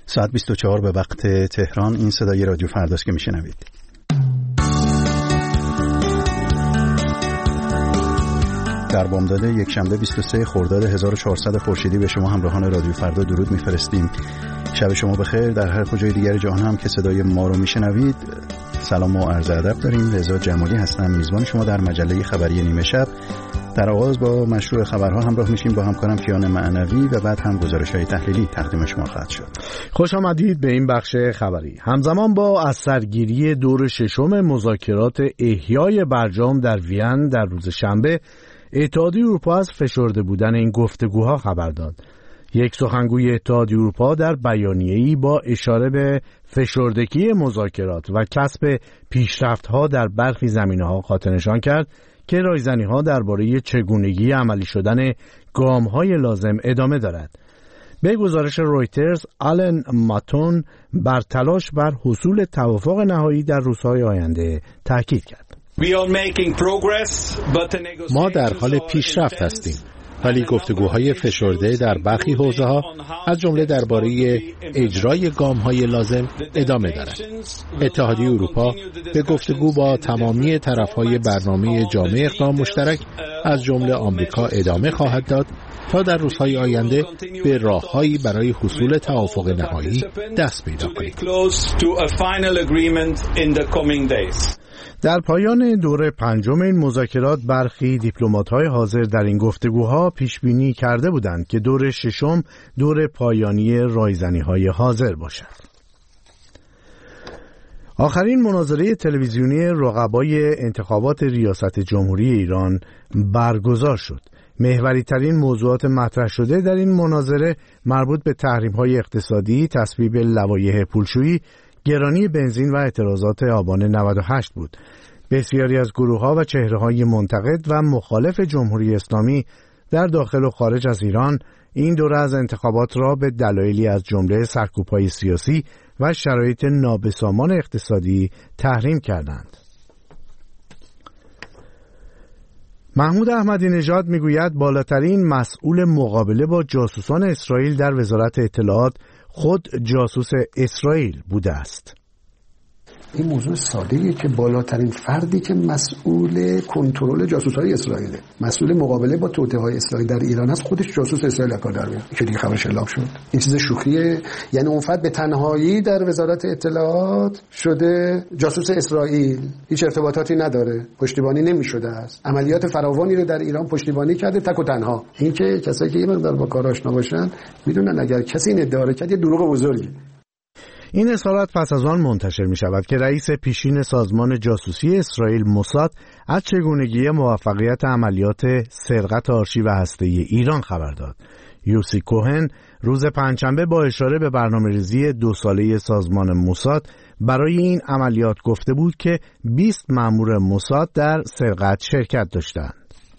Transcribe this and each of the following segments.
ساعت 24 به وقت تهران. این صدای رادیو فرداست که میشنوید. در بامداد یکشنبه 23 خرداد 1400 خورشیدی به شما همراهان رادیو فردا درود میفرستیم. شب شما بخیر. در هر کجای دیگر جهان هم که صدای ما رو میشنوید سلام و عرض ادب داریم. رضا جمالی هستم، میزبان شما در مجله خبری نیمه شب. در آغاز با مشروع خبرها همراه میشیم با همکارم کیان معنوی و بعد هم گزارش‌های تحلیلی تقدیم شما خواهد شد. خوش آمدید به این بخش خبری. همزمان با از سرگیری دور ششم مذاکرات احیای برجام در وین در روز شنبه، اتحادیه اروپا از فشرده بودن این گفتگوها خبر داد. یک سخنگوی اتحادیه اروپا در بیانیه‌ای با اشاره به فشردگی مذاکرات و کسب پیشرفت‌ها در برخی زمینه‌ها خاطرنشان کرد که رایزنی‌ها درباره چگونگی عملی شدن گام‌های لازم ادامه دارد. به گزارش رویترز، آلن ماتون بر تلاش بر حصول توافق نهایی در روزهای آینده تاکید کرد. ما در حال پیشرفت هستیم، ولی گفتگوهای فشرده در برخی حوزه‌ها از جمله درباره اجرای گام‌های لازم ادامه دارد. اتحادیه اروپا به گفتگو با تمامی طرف‌های برنامه جامع اقدام مشترک از جمله آمریکا ادامه خواهد داد تا در روزهای آینده به راه‌هایی برای حصول توافق نهایی دست پیدا کنیم. در پایان دوره پنجم این مذاکرات برخی دیپلمات‌های حاضر در این گفتگوها پیش بینی کرده بودند که دور ششم دور پایانی رایزنی‌های حاضر باشد. آخرین مناظره تلویزیونی رقبای انتخابات ریاست جمهوری ایران برگزار شد. محوری‌ترین موضوعات مطرح شده در این مناظره مربوط به تحریم‌های اقتصادی، تصویب لوایح پولشویی، گرانی بنزین و اعتراضات آبان 98 بود. بسیاری از گروه‌ها و چهره‌های منتقد و مخالف جمهوری اسلامی در داخل و خارج از ایران این دوره از انتخابات را به دلایلی از جمله سرکوب‌های سیاسی و شرایط نابسامان اقتصادی تحریم کردند. محمود احمدی نژاد میگوید بالاترین مسئول مقابله با جاسوسان اسرائیل در وزارت اطلاعات خود جاسوس اسرائیل بوده است. این موضوع ساده‌ایه که بالاترین فردی که مسئول کنترل جاسوس‌های اسرائیل، مسئول مقابله با توطئه‌های اسرائیل در ایران است، خودش جاسوس اسرائیل کار در میاد. که دیگه خبرش اعلام شد. این چیز شوخیه. یعنی اون فرد به تنهایی در وزارت اطلاعات شده جاسوس اسرائیل، هیچ ارتباطاتی نداره، پشتیبانی نمی‌شده است. عملیات فراوانی رو در ایران پشتیبانی کرده تک و تنها. این که کسایی که این مقدار با کار آشنا باشن میدونن اگر کسی این ادعا کرد یه دروغ بزرگه. این اظهارات پس از آن منتشر می شود که رئیس پیشین سازمان جاسوسی اسرائیل موساد از چگونگی موفقیت عملیات سرقت آرشیو هسته‌ای ایران خبر داد. یوسی کوهن روز پنجشنبه با اشاره به برنامه‌ریزی 2 ساله سازمان موساد برای این عملیات گفته بود که 20 مأمور موساد در سرقت شرکت داشتند.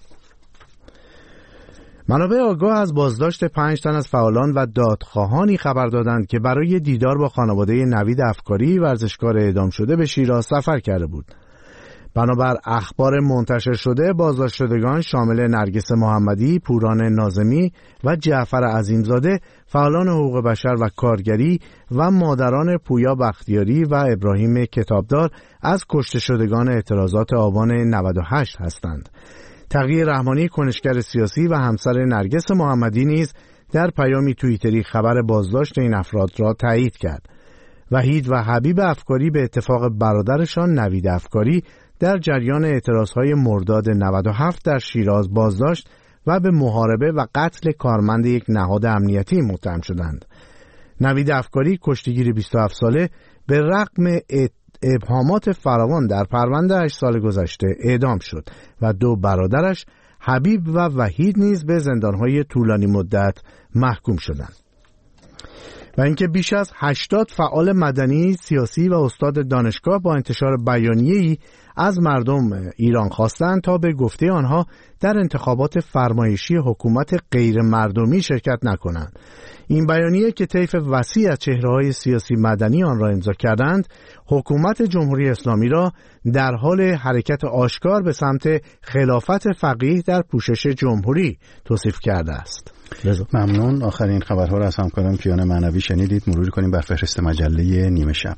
منابع آگاه از بازداشت 5 تن از فعالان و دادخواهانی خبر دادند که برای دیدار با خانواده نوید افکاری ورزشکار اعدام شده به شیراز سفر کرده بود. بنابر اخبار منتشر شده بازداشت شدگان شامل نرگس محمدی، پوران ناظمی و جعفر عظیمزاده، فعالان حقوق بشر و کارگری و مادران پویا بختیاری و ابراهیم کتابدار از کشته شدگان اعتراضات آبان 98 هستند. تقی رحمانی کنشگر سیاسی و همسر نرگس محمدی نیز در پیامی توییتری خبر بازداشت این افراد را تایید کرد. وحید و حبیب افکاری به اتفاق برادرشان نوید افکاری در جریان اعتراضهای مرداد 97 در شیراز بازداشت و به محاربه و قتل کارمند یک نهاد امنیتی متهم شدند. نوید افکاری کشتیگیر 27 ساله به رغم ابهامات فراوان در پرونده 8 سال گذشته اعدام شد و 2 برادرش حبیب و وحید نیز به زندانهای طولانی مدت محکوم شدند. و اینکه بیش از 80 فعال مدنی، سیاسی و استاد دانشگاه با انتشار بیانیه‌ای از مردم ایران خواستند تا به گفته آنها در انتخابات فرمایشی حکومت غیر مردمی شرکت نکنند. این بیانیه که طیف وسیع از چهره‌های سیاسی مدنی آن را امضا کردند، حکومت جمهوری اسلامی را در حال حرکت آشکار به سمت خلافت فقیه در پوشش جمهوری توصیف کرده است. ممنون. آخرین خبرها را از همکارم کیان معنوی شنیدید. مرور کنیم بر فهرست مجله نیمه شب.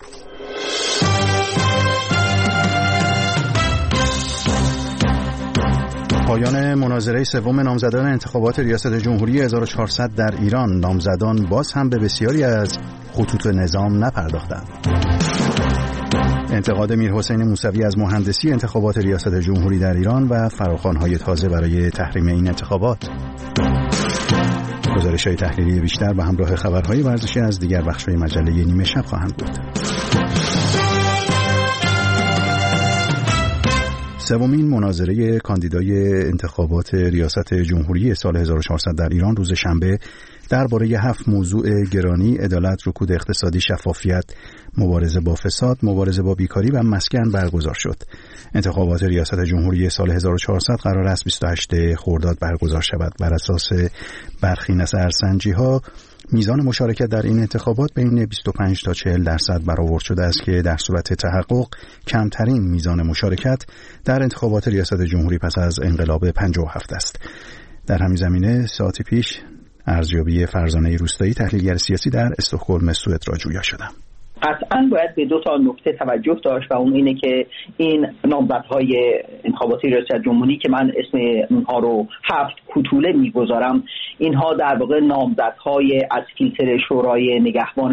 پایان مناظره سوم نامزدان انتخابات ریاست جمهوری 1400 در ایران. نامزدان باز هم به بسیاری از خطوط نظام نپرداختند. انتقاد میرحسین موسوی از مهندسی انتخابات ریاست جمهوری در ایران و فراخوان‌های تازه برای تحریم این انتخابات. گزارش‌های تحلیلی بیشتر به همراه خبرهای ورزشی از دیگر بخش‌های مجله نیمه شب خواهند بود. سومین مناظره کاندیدای انتخابات ریاست جمهوری سال 1400 در ایران روز شنبه درباره 7 موضوع گرانی: عدالت، رکود اقتصادی، شفافیت، مبارزه با فساد، مبارزه با بیکاری و مسکن برگزار شد. انتخابات ریاست جمهوری سال 1400 قرار است 28 خرداد برگزار شود. بر اساس برخی نظرسنجی‌ها میزان مشارکت در این انتخابات بین 25 تا 40% برآورد شده است که در صورت تحقق کمترین میزان مشارکت در انتخابات ریاست جمهوری پس از انقلاب 57 است. در همین زمینه ساعتی پیش ارزیابی فرزانه روستایی، تحلیلگر سیاسی، در استکهلم سوئد را جویا شدم. قطعاً باید به 2 نکته توجه داشت و اون اینه که این نامزدهای انتخاباتی ریاست جمهوری که من اسم اونها رو 7 کوتوله میگذارم، اینها در واقع نامزدهای از فیلتر شورای نگهبان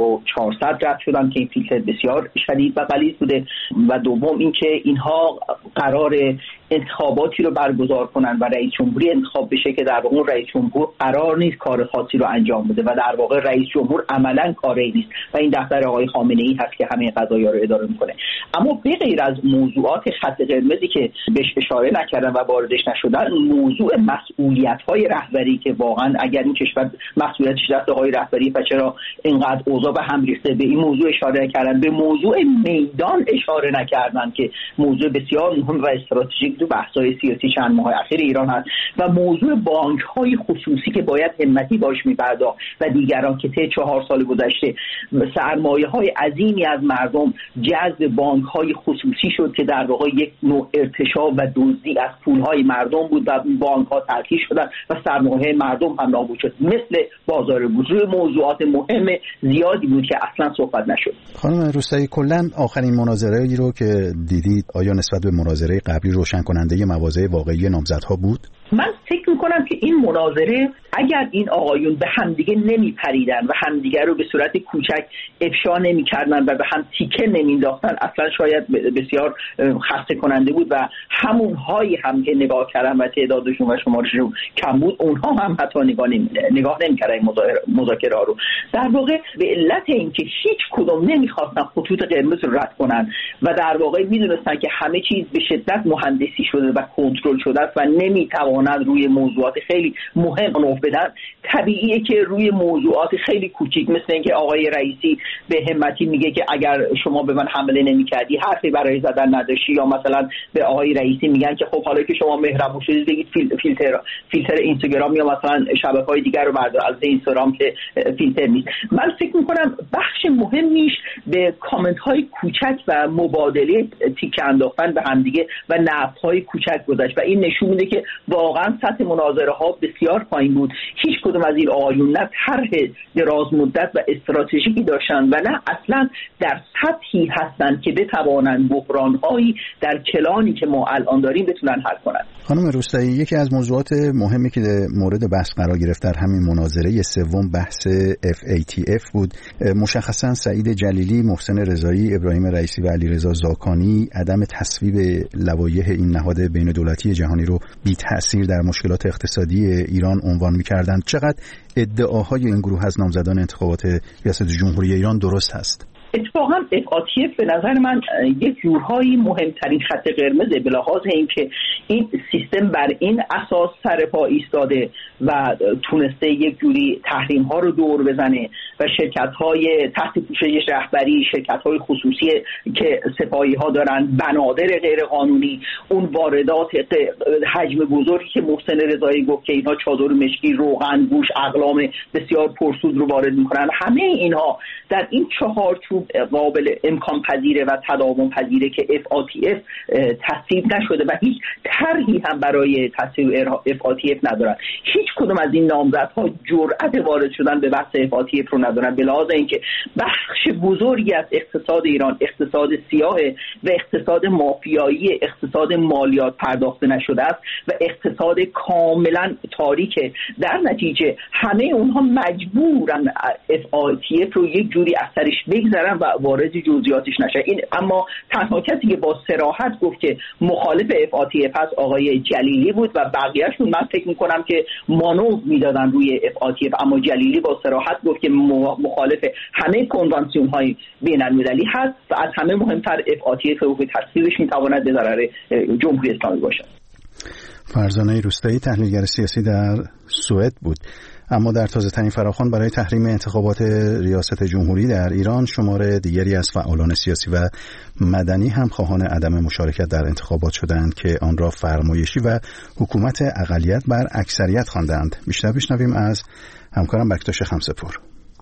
1400 رد شدن که این فیلتر بسیار شدید و غلیظ بوده، و دوم اینکه اینها قرار انتخاباتی رو برگزار کنن و رئیس جمهوری انتخاب بشه که در واقع رئیس جمهور قرار نیست کار خاصی رو انجام بده و در واقع رئیس جمهور عملاً کاری نیست و این دفتر آقای خامنه‌ای هست که همه قضایا رو اداره میکنه. اما به غیر از موضوعات خط قرمزی که بهش اشاره نکردن و واردش نشدن، موضوع مسئولیت‌های رهبری که واقعاً اگر این کشور مسئولیتش دست آقای رهبری، پس چرا اینقدر اوضاع به هم ریخته، به این موضوع اشاره نکردن. به موضوع میدان اشاره نکردن که موضوع بسیار مهم و استراتژیک تو بحث‌های سیاسی چند ماه اخیر ایران هست، و موضوع بانک‌های خصوصی که باید همتی باش می‌پرداخت و دیگران که طی 4 سال گذشته سرمایه‌های عظیمی از مردم جذب بانک‌های خصوصی شد که در واقع یک نوع ارتشاء و دزدی از پول‌های مردم بود و بانک‌ها تلخیص شدن و سرمایه مردم هم نابود شد. مثل بازار بود. روی موضوعات مهم زیادی بود که اصلا صحبت نشد. خانم روستایی، کلاً آخرین مناظره‌ای رو که دیدید آیا نسبت به مناظره قبلی روشن کننده مواضع واقعی نامزدها بود؟ من فکر میکنم که این مناظره اگر این آقایون به همدیگه نمیپریدن و همدیگه رو به صورت کوچک افشا نمیکردن و به هم تیکه نمینداختن، اصلا شاید بسیار خسته کننده بود و همونهایی هم که نگاه کردن و تعدادشون و شمارششون کم بود، اونها هم حتی نگاه نمیکردن این مذاکره رو. در واقع به علت اینکه هیچ کدوم نمیخواستن خطوط قرمز رو رد کنن و در واقع میدونستن که همه چیز به شدت مهندسی شده و کنترل شده است و نمیتوانند روی موضوعات خیلی مهم نوف بدن، طبیعیه که روی موضوعات خیلی کوچیک مثل اینکه آقای رئیسی به همتی میگه که اگر شما به من حمله نمی‌کردی حرفی برای زدن نداشتی، یا مثلا به آقای رئیسی میگن که خب حالا که شما مهربون شدید بگید فیلتر اینستاگرام یا مثلا شبکه‌های دیگر رو بردار از اینستاگرام که فیلتر نیست. من فکر می‌کنم بخش مهمیش به کامنت‌های کوچک و مبادله تیکه انداختن به همدیگه و نقدهای کوچک گذشت و این نشون میده که واقعا سطح مناظره‌ها بسیار پایین بود. هیچ کدوم از این آقایون نه طرح دراز مدت و استراتژیکی داشتن و نه اصلا در سطحی هستن که بتوانند بحران‌هایی در کلانی که ما الان داریم بتونن حل کنن. خانم روستایی، یکی از موضوعات مهمی که مورد بحث قرار گرفت در همین مناظره سوم بحث FATF بود. مشخصا سعید جلیلی، محسن رضایی، ابراهیم رئیسی و علیرضا زاکانی عدم تصویب لوایح این نهاد بین دولتی جهانی رو بی تأثیر در مشکلات اقتصادی ایران عنوان می‌کردند. چقدر ادعاهای این گروه از نامزدان انتخابات ریاست جمهوری ایران درست هست؟ اتفاقا FATF به نظر من یک جورهایی مهمترین خط قرمزه، به لحاظ اینکه این سیستم بر این اساس سر پا ایستاده و تونسته یک جوری تحریم ها رو دور بزنه و شرکت‌های تحت پوشش رهبری، شرکت‌های خصوصی که سپاهی‌ها دارن، بنادر غیر قانونی، اون واردات حجم بزرگی که محسن رضایی گفت که اینها چادر مشکی، روغن، گوش، اقلام بسیار پرسود رو وارد می‌کنن، همه اینها در این چهارچوب قابل امکان پذیره و تداوم پذیره که FATF تصویب نشده و هیچ طرحی هم برای تصویب FATF ندارن. هیچ کدوم از این نامزدها جرأت وارد شدن به بحث FATF رو ندارن، به لحاظ اینکه بخش بزرگی از اقتصاد ایران اقتصاد سیاه و اقتصاد مافیایی، اقتصاد مالیات پرداخته نشده است و اقتصاد کاملا تاریکه. در نتیجه همه اونها مجبورن FATF رو یک جوری از سرش بگذارن و وارد جزئیاتش نشه. این اما تنها کسی که با صراحت گفت که مخالف FATF هست آقای جلیلی بود و بقیه‌شون من فکر می‌کنم که مانور میدادن روی FATF، اما جلیلی با صراحت گفت که مخالف همه کنوانسیون‌های بین‌المللی هست و از همه مهمتر FATF رو به تصویبش می‌تواند به ضرر جمهوری اسلامی باشد. فرزانه روستایی تحلیلگر سیاسی در سوئد بود. اما در تازه‌ترین فراخوان برای تحریم انتخابات ریاست جمهوری در ایران، شمار دیگری از فعالان سیاسی و مدنی هم خواهان عدم مشارکت در انتخابات شدند که آن را فرمایشی و حکومت اقلیت بر اکثریت خواندند. بیشتر بشنویم از همکارم بکتاش خمسه‌پور.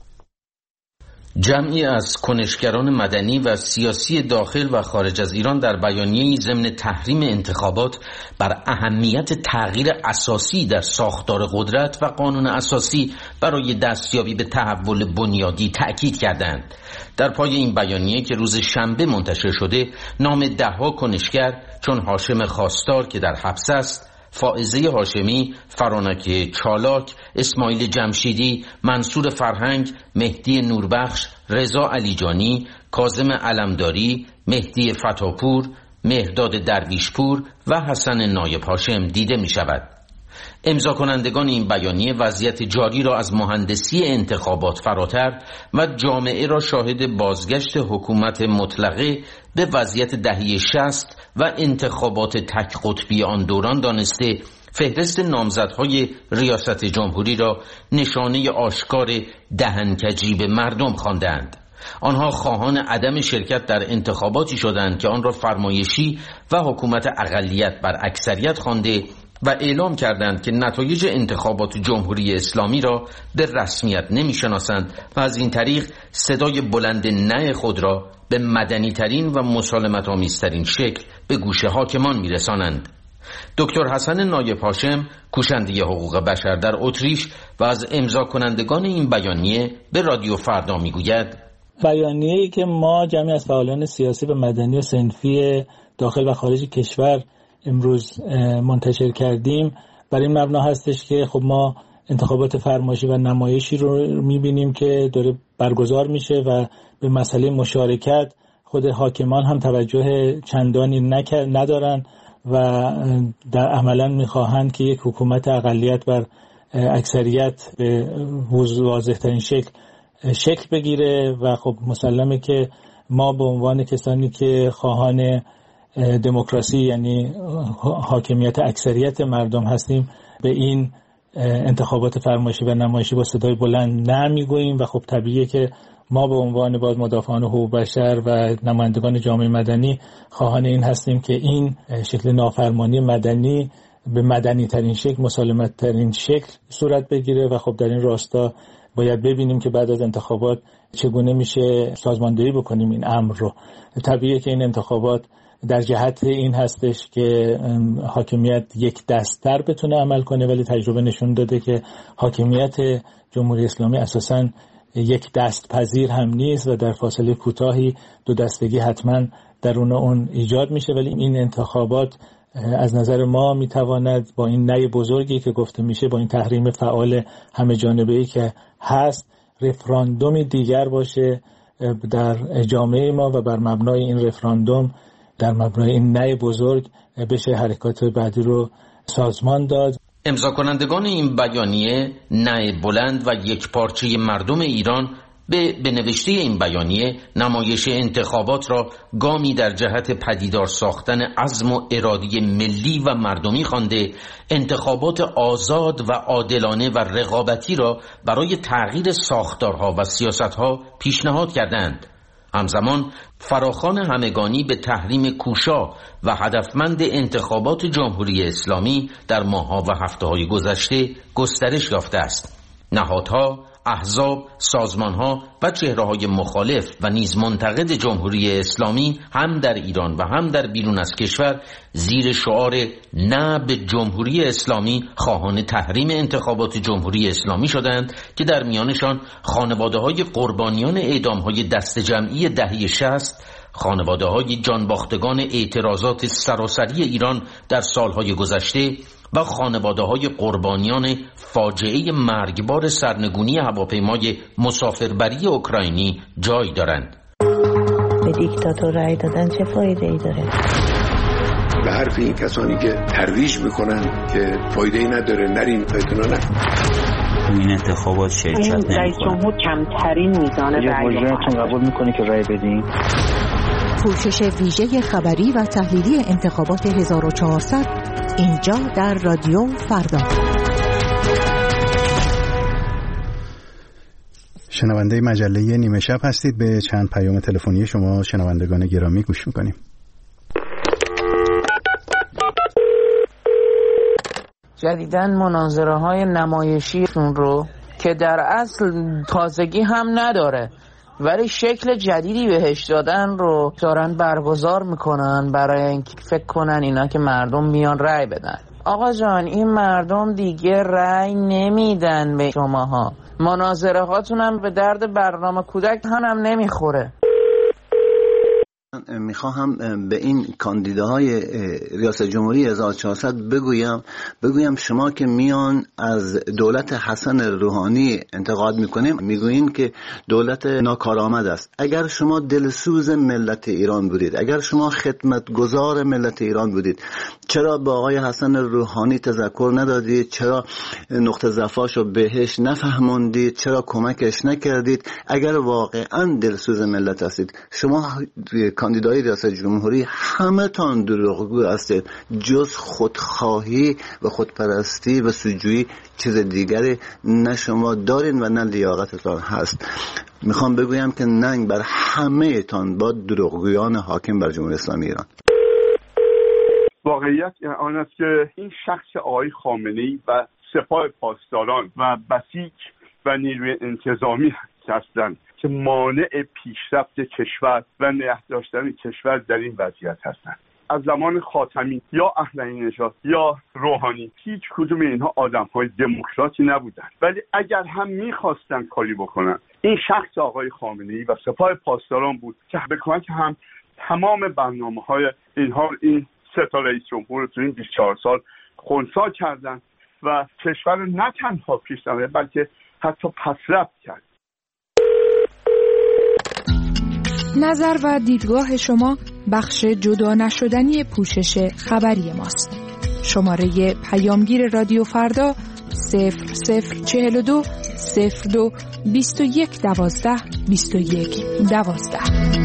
جمعی از کنشگران مدنی و سیاسی داخل و خارج از ایران در بیانیه‌ای ضمن تحریم انتخابات بر اهمیت تغییر اساسی در ساختار قدرت و قانون اساسی برای دستیابی به تحول بنیادی تأکید کردند. در پای این بیانیه که روز شنبه منتشر شده، نام 10 کنشگر چون هاشم خواستار که در حبس است، فائزه هاشمی، فرانک چالاک، اسماعیل جمشیدی، منصور فرهنگ، مهدی نوربخش، رضا علیجانی، کاظم علمداری، مهدی فتاپور، مهرداد درویشپور و حسن نایب هاشم دیده می شود. امضا کنندگان این بیانیه وضعیت جاری را از مهندسی انتخابات فراتر و جامعه را شاهد بازگشت حکومت مطلقه به وضعیت دهه 60 و انتخابات تک قطبی آن دوران دانسته، فهرست نامزدهای ریاست جمهوری را نشانه آشکار دهنکجی به مردم خواندند. آنها خواهان عدم شرکت در انتخاباتی شدند که آن را فرمایشی و حکومت اقلیت بر اکثریت خوانده و اعلام کردند که نتایج انتخابات جمهوری اسلامی را به رسمیت نمی‌شناسند و از این طریق صدای بلند نه خود را به مدنی‌ترین و مسالمت‌آمیزترین شکل به گوش حاکمان می‌رسانند. دکتر حسن نایب هاشم، کوشنده حقوق بشر در اتریش و از امضا کنندگان این بیانیه به رادیو فردا می‌گوید: بیانیه‌ای که ما جمعی از فعالان سیاسی و مدنی و صنفی داخل و خارج کشور امروز منتشر کردیم بر این مبنا هستش که خب ما انتخابات فرمایشی و نمایشی رو می‌بینیم که داره برگزار میشه و به مسئله مشارکت خود حاکمان هم توجه چندانی ندارن و در عملاً می‌خواهند که یک حکومت اقلیت بر اکثریت به واضح‌ترین شکل بگیره و خب مسلمه که ما به عنوان کسانی که خواهان دموکراسی یعنی حاکمیت اکثریت مردم هستیم به این انتخابات فرمایشی و نمایشی با صدای بلند نمیگوییم و خب طبیعیه که ما به عنوان باز مدافعان حقوق بشر و نمایندگان جامعه مدنی خواهان این هستیم که این شکل نافرمانی مدنی به مدنی ترین شکل، مسالمت ترین شکل صورت بگیره و خب در این راستا باید ببینیم که بعد از انتخابات چگونه میشه سازماندهی بکنیم این امر رو. طبیعیه که این انتخابات در جهت این هستش که حاکمیت یک دست‌تر بتونه عمل کنه، ولی تجربه نشون داده که حاکمیت جمهوری اسلامی اساساً یک دست پذیر هم نیست و در فاصله کوتاهی دو دستگی حتما درون اون ایجاد میشه. ولی این انتخابات از نظر ما میتواند با این نی بزرگی که گفته میشه، با این تحریم فعال همه جانبه‌ای که هست، رفراندومی دیگر باشه در جامعه ما و بر مبنای این رفراندوم، در مبنای این نی بزرگ بشه حرکات بعدی رو سازمان داد. امضا کنندگان این بیانیه نه بلند و یک پارچه مردم ایران به نوشته این بیانیه نمایش انتخابات را گامی در جهت پدیدار ساختن عزم و اراده ملی و مردمی خوانده، انتخابات آزاد و عادلانه و رقابتی را برای تغییر ساختارها و سیاستها پیشنهاد کردند. همزمان فراخوان همگانی به تحریم کوشا و هدفمند انتخابات جمهوری اسلامی در ماه‌ها و هفته‌های گذشته گسترش یافته است. نهادها، احزاب، سازمانها و چهره‌های مخالف و نیز منتقد جمهوری اسلامی هم در ایران و هم در بیرون از کشور زیر شعار نه به جمهوری اسلامی خواهان تحریم انتخابات جمهوری اسلامی شدند که در میانشان خانواده‌های قربانیان اعدام‌های دست جمعی دهه 60، خانواده‌های جانباختگان اعتراضات سراسری ایران در سالهای گذشته و خانواده‌های قربانیان فاجعه مرگبار سرنگونی هواپیمای مسافربری اوکراینی جای دارند. به دیکتاتور رأی دادن چه فایده‌ای داره؟ به حرف این کسانی که ترویج میکنن که فایده‌ای نداره نرین پایتونا نه. این انتخابات شرکت نمی‌کنه. رئیس جمهور کمترین میزان رأی رو قبول می‌کنی که رأی بدین؟ پوشش ویژه خبری و تحلیلی انتخابات 1400 اینجا در رادیو فردا. شنونده مجله نیمه شب هستید. به چند پیام تلفنی شما شنوندگان گرامی گوش میکنیم. جدیداً مناظره‌های نمایشیشون رو که در اصل تازگی هم نداره ولی شکل جدیدی بهش دادن رو دارن برگزار میکنن برای اینکه فکر کنن اینا که مردم میان رأی بدن. آقا جان، این مردم دیگه رأی نمیدن به شماها. مناظره هاتون هم به درد برنامه کودک هم نمیخوره. میخواهم به این کاندیداهای ریاست جمهوری 1400 بگویم شما که میان از دولت حسن روحانی انتقاد میکنیم، میگویین که دولت ناکارآمد است. اگر شما دلسوز ملت ایران بودید، اگر شما خدمتگزار ملت ایران بودید، چرا به آقای حسن روحانی تذکر ندادید؟ چرا نقطه ضعفاشو بهش نفهموندید؟ چرا کمکش نکردید؟ اگر واقعا دلسوز ملت هستید، شما کاندیدای ریاست جمهوری همه تان دروغگو هستید. جز خودخواهی و خودپرستی و سوجویی چیز دیگری نه شما دارین و نه لیاقتتان هست. میخوام بگویم که ننگ بر همه تان با دروغگویان حاکم بر جمهوری اسلامی ایران. واقعیت آن است که این شخص آقای خامنه‌ای و سپاه پاسداران و بسیج و نیروی انتظامی هستند که مانع پیشرفت کشور و نگه داشتن کشور در این وضعیت هستند. از زمان خاتمی یا احمدی نژاد یا روحانی هیچ کدوم اینها آدم‌های دموکراتی نبودند، ولی اگر هم می‌خواستن کاری بکنن، این شخص آقای خامنه‌ای و سپاه پاسداران بود که به کمک هم تمام برنامه‌های این سه تا رئیس جمهور تو این 24 سال خنثی کردند و کشور رو نه تنها پیش نبرد بلکه حتی پسرفت کرد. نظر و دیدگاه شما بخش جدا نشدنی پوشش خبری ماست. شماره پیامگیر رادیو فردا 0042 02 21 12 21 12.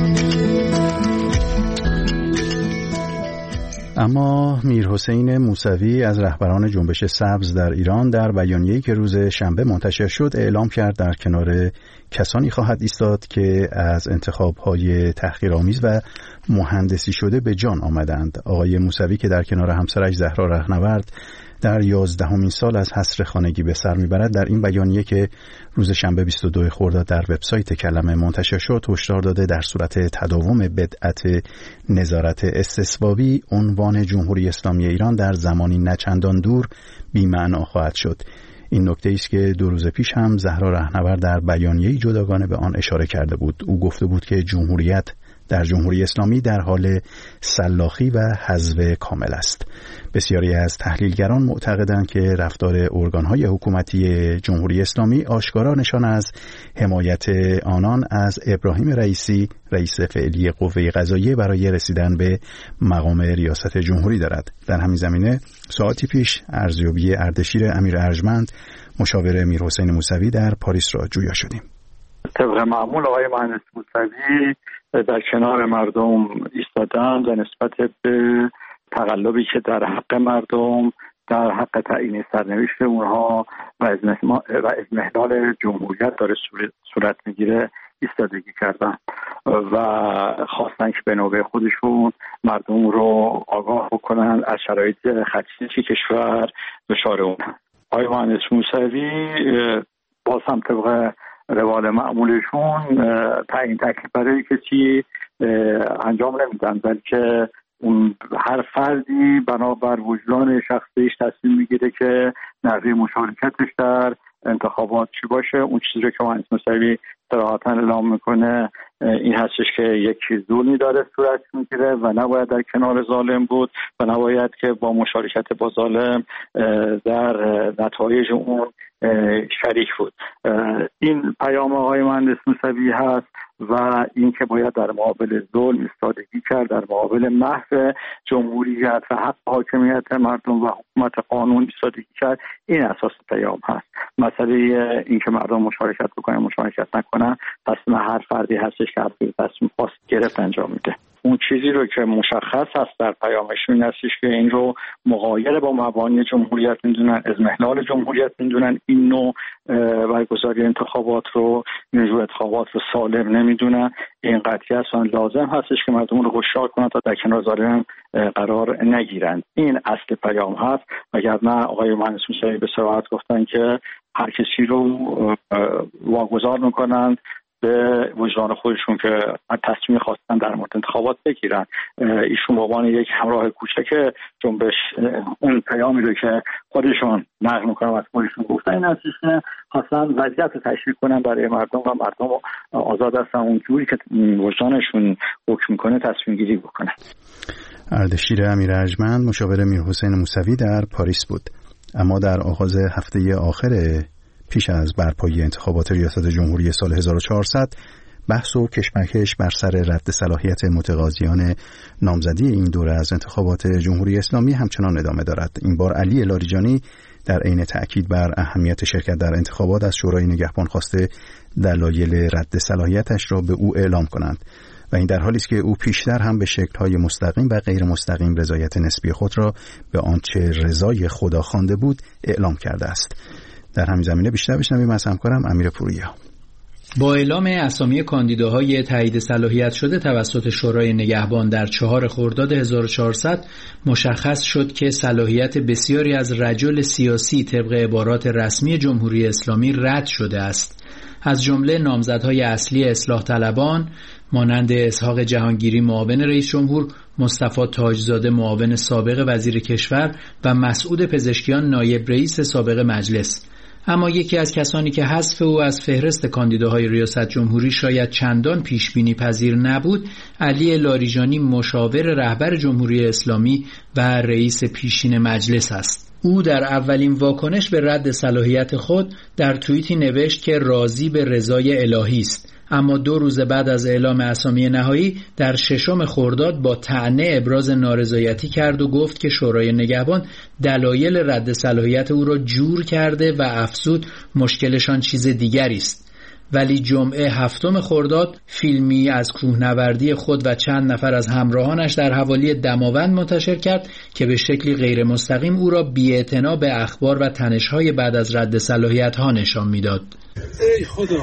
اما میرحسین موسوی از رهبران جنبش سبز در ایران در بیانیه‌ای که روز شنبه منتشر شد اعلام کرد در کنار کسانی خواهد ایستاد که از انتخاب‌های تحقیرآمیز و مهندسی شده به جان آمدند. آقای موسوی که در کنار همسرش زهرا رهنورد در 11مین سال از حصر خانگی به سر میبرد، در این بیانیه که روز شنبه 22 خرداد در وبسایت کلمه منتشر شد هشدار داده در صورت تداوم بدعت نظارت استصوابی عنوان جمهوری اسلامی ایران در زمانی نچندان دور بی‌معنا خواهد شد. این نکته است که 2 روز پیش هم زهرا رهنورد در بیانیه‌ای جداگانه به آن اشاره کرده بود. او گفته بود که جمهوریت در جمهوری اسلامی در حال سلاخی و حذف کامل است. بسیاری از تحلیلگران معتقدند که رفتار ارگان‌های حکومتی جمهوری اسلامی آشکارا نشان از حمایت آنان از ابراهیم رئیسی، رئیس فعلی قوه قضاییه، برای رسیدن به مقام ریاست جمهوری دارد. در همین زمینه ساعتی پیش ارزیابی اردشیر امیر ارجمند، مشاور میرحسین موسوی در پاریس را جویا شدیم. طبق طبق معمول آقای مهندس موسوی در کنار مردم ایستادن و نسبت به تقلبی که در حق مردم، در حق تعیین سرنوشت اونها و اضمحلال جمهوریت داره صورت میگیره ایستادگی کردن و خواستن که به نوبه خودشون مردم رو آگاه بکنن از شرایط خدشه‌ای کشور دچار اون هست. آقای مهندس موسوی باز هم طبق روال معمولشون تعیین تکلیف برای کسی انجام نمیدن، بلکه اون هر فردی بنابر وجدان شخصیش تصمیم میگیره که نحوه مشارکتش در انتخابات چی باشه. اون چیزی رو که مهندس موسوی صراحتاً اعلام میکنه این هستش که یک ظلمی داره صورت میگیره و نباید در کنار ظالم بود و نباید که با مشارکت با ظالم در نتایج اون شریک بود. این پیام آقای مهندس موسوی هست و این که باید در مقابل ظلم ایستادگی کرد، در مقابل محو جمهوریت و حق حاکمیت مردم و حکومت قانون ایستادگی کرد. این اساس پیام هست. مسئله این که مردم مشارکت بکنن مشارکت نکنن تصمیم هر فردی هستش که هر تصمیم خواست گرفت انجام میده. اون چیزی رو که مشخص هست در پیامش این هستش که این رو مغایر با مبانی جمهوریت میدونن، اضمحلال جمهوریت میدونن، این نوع برگزاری انتخابات رو، این نوع انتخابات رو سالم نمیدونن. این قطعی اصلا لازم هستش که مردم رو هوشیار کنن تا در کنار ظالم قرار نگیرن. این اصل پیام هست. وگرنه آقای مهندس موسوی به صراحت گفتن که هر کسی رو واگذار میکنن به وجدان خودشون که تصمیم خواستن در مورد انتخابات بگیرن. ایشون به عنوان یک همراه کوچک جنبش اون پیامی رو که خودشون نقل میکنن از خودشون گفتن این هستش که خواستن وضعیت رو تشریح کنن برای مردم و مردم آزاد هستن اون جوری که وجدانشون حکم کنه تصمیم گیری بکنن. اردشیر امیر ارجمند مشاور میرحسین موسوی در پاریس بود. اما در آغاز هفته آخر پیش از برپایی انتخابات ریاست جمهوری سال 1400 بحث و کشمکش بر سر رد صلاحیت متقاضیان نامزدی این دوره از انتخابات جمهوری اسلامی همچنان ادامه دارد. این بار علی لاریجانی در عین تأکید بر اهمیت شرکت در انتخابات از شورای نگهبان خواسته دلایل رد صلاحیتش را به او اعلام کنند و این در حالی است که او پیشتر هم به شکل‌های مستقیم و غیر مستقیم رضایت نسبی خود را به آنچه رضای خدا خوانده بود اعلام کرده است. در همین زمینه بیشتر بشنویم از همکارم امیر پوریا. با اعلام اسامی کاندیداهای تایید صلاحیت شده توسط شورای نگهبان در 4 خرداد 1400 مشخص شد که صلاحیت بسیاری از رجال سیاسی طبق عبارات رسمی جمهوری اسلامی رد شده است. از جمله نامزدهای اصلی اصلاح طلبان مانند اسحاق جهانگیری معاون رئیس جمهور، مصطفی تاجزاده معاون سابق وزیر کشور و مسعود پزشکیان نایب رئیس سابق مجلس. اما یکی از کسانی که حذف او از فهرست کاندیداهای ریاست جمهوری شاید چندان پیش بینی پذیر نبود، علی لاریجانی مشاور رهبر جمهوری اسلامی و رئیس پیشین مجلس است. او در اولین واکنش به رد صلاحیت خود در توییتی نوشت که راضی به رضای الهی است، اما 2 روز بعد از اعلام اسامی نهایی در 6 خرداد با طعنه ابراز نارضایتی کرد و گفت که شورای نگهبان دلایل رد صلاحیت او را جور کرده و افزود مشکلشان چیز دیگری است. ولی جمعه 7 خرداد فیلمی از کوهنوردی خود و چند نفر از همراهانش در حوالی دماوند منتشر کرد که به شکلی غیر مستقیم او را بی‌اعتنا به اخبار و تنش‌های بعد از رد صلاحیت‌ها نشان می‌داد. ای خدا،